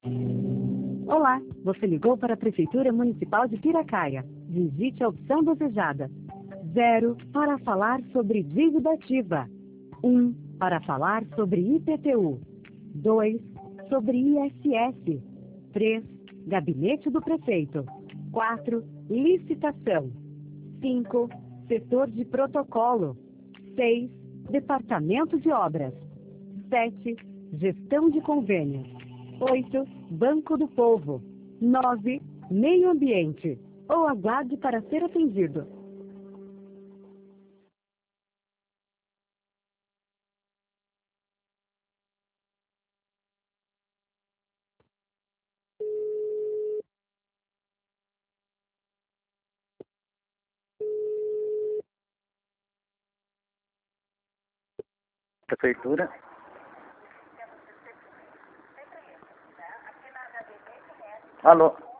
Olá, você ligou para a Prefeitura Municipal de Piracaia. Digite a opção desejada. 0 para falar sobre dívida ativa. 1 para falar sobre IPTU. 2 sobre ISS. 3 Gabinete do Prefeito. 4 licitação. 5 setor de protocolo. 6 Departamento de Obras. 7 gestão de convênios. 8 Banco do Povo. 9 Meio Ambiente. Ou aguarde para ser atendido. Prefeitura. Alô.